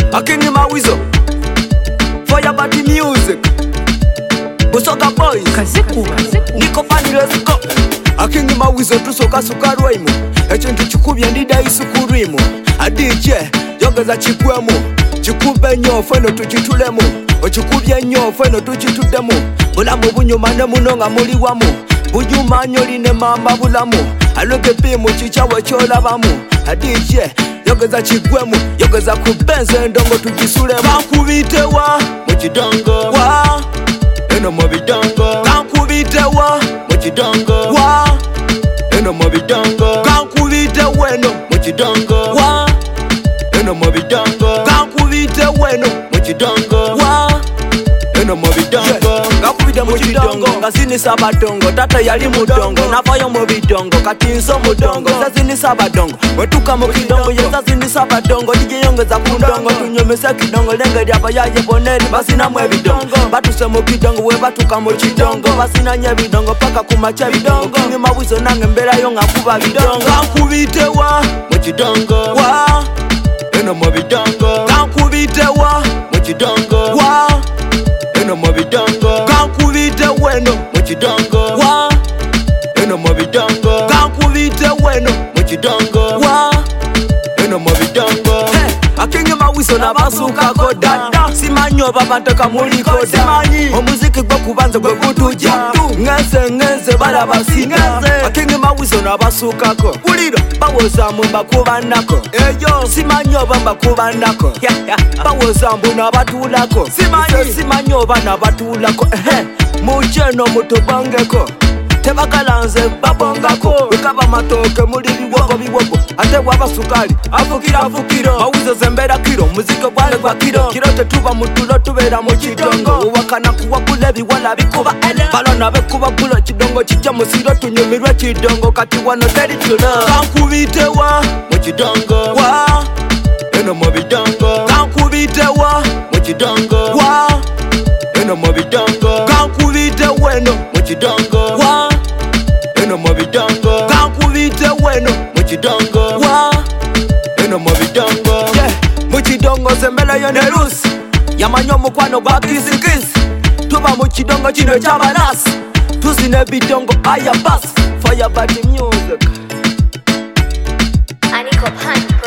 Aking Mawizo, Fire Party Music, Busoga Boys, Nico Pani, let's go. Aking Mawizo tusoka sukarwemo, echintu chikubya ndida isukurimo. DJ yogeza chikwemo, chikube nyofu eno tuchitulemo, ochikubye nyofu eno tuchitudemo. Bulamu bunyuma ne munonga muliwamu, bunyuma nyoline mamba bulamu. Aloke pimu chichawe cholabamu. DJ yogeza chikwemo, yogeza kubenze ndongo tujisulemo. Kankubitewa muchidongo wa eno mobidongo. Kankubitewa muchidongo wa eno mobidongo. Kankubitewa eno muchidongo wa eno mobidongo. Kankubitewa eno muchidongo wa eno mobidongo. Kakubita muchidongo ngasini sabadongo. Tata yali mudongo navayo mobidongo katinso mudongo. Sasini sabadongo wetuka mukidongo yesasini sabadongo. DJ yongeza kudongo tunyomesa kidongo lenge lyaba yaye boneri basina mwebidongo. Batuse mukidongo we batuka muchidongo basina nyebidongo paka kumacha bidongo. Kingi Mawizo nange mbera yonga kuba bidongo. Kankubitewa muchidongo wa eno mobidongo. Kankubitewa muchidongo wa eno mobidongo. Kankubitewa eno muchidongo wa eno mobidongo. Kankubitewa eno muchidongo wa eno mobidongo. Aking Mawizo nabasuka koda simanyo babantaka muliko da. Omuziki gwo kubanza gwe gutuja ngeze barabasina. Aking Mawizo nabasukako uliro bawoza mu bakubanako. Eyo simanyo bakubanako bawoza mbu nabatulako. Simanyo bana batulako mucheno mutubangeko. Tebakalanze babongako wekaba matoke muri biwogo ate wabasukali afukiro. Mawizo zembera kiro muziko gwale kwa kiro. Kirote tuba mutulo tubera mu kidongo. Uwakana kuwa kulebi wala bikuba balona bekuba kulo kidongo kijja musiro tunyumirwe kidongo kati wano teri tulo. Kankubitewa mu kidongo wa eno mobidongo. Kankubitewa mu kidongo wa eno mobidongo. Kankubitewa eno mu kidongo wa eno mobidongo. Kankubitewa eno mu kidongo wa eno mobidongo. Muchidongo zembela yo ne rusi yamanyo mukwano gwa kisikisi. Tuba muchidongo kino chabalasi tuzine bidongo aya bas. Fire Party Music. Aniko Pan.